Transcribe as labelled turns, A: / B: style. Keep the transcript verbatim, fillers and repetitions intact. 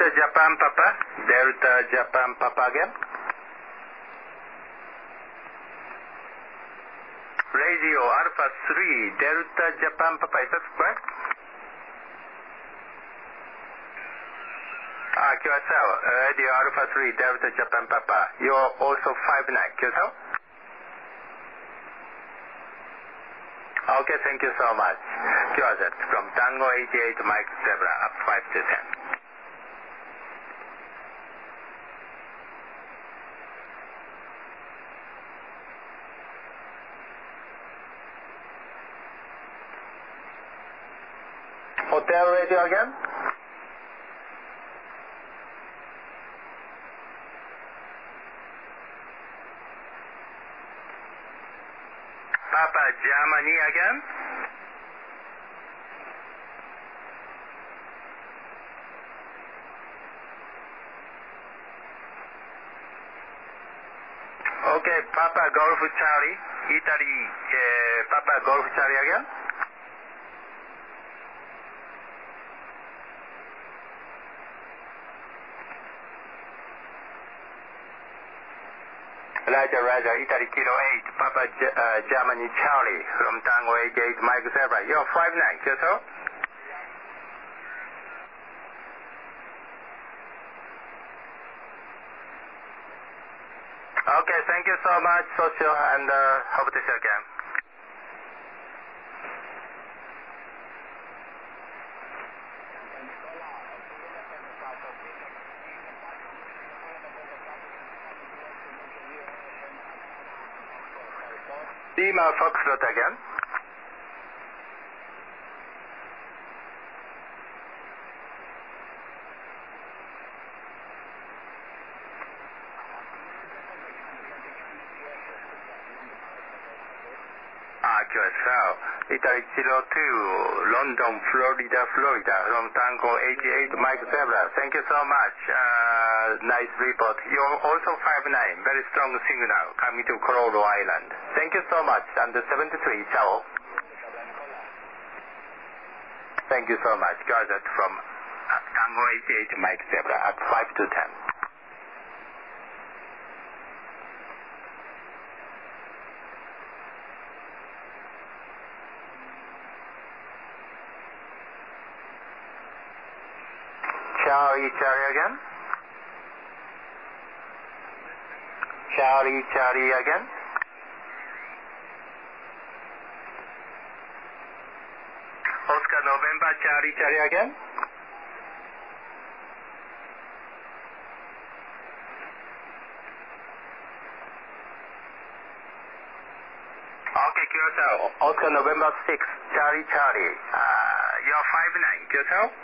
A: Delta Japan Papa, Delta Japan Papa again. Radio Alpha three, Delta Japan Papa, is that correct? Ah, Kyoto, Radio Alpha three, Delta Japan Papa. You're also five nine, Kyoto? Okay, thank you so much. Kyoto, from Tango eighty-eight, Mike Zebra, up five to ten. Hotel radio again. Papa Germany again. Okay, Papa Golf Charlie, Italy, uh, Papa Golf Charlie again. Roger, Roger, Italy Kilo eight, Papa G uh, Germany Charlie, from Tango eighty-eight, Mike Zebra. You're five nine, Kyoto? Okay, thank you so much, Socio, and uh, hope to see you again. Lima Foxtrot again. Ah, Q S L. Italy zero two, London, Florida, Florida, from Tango eighty-eight, Mike Zebra. Thank you so much. Uh, nice report. You're also five nine, very strong signal coming to Colorado Island. Thank you so much. And the seventy-three, ciao. Thank you so much. Gathered from uh, Tango eighty-eight, Mike Zebra at five to ten. Charlie, Charlie again. Charlie, Charlie again. Oscar November, Charlie, Charlie again. Okay, Kyoto. Oscar November six, Charlie, Charlie. Uh, you're five nine, Kyoto?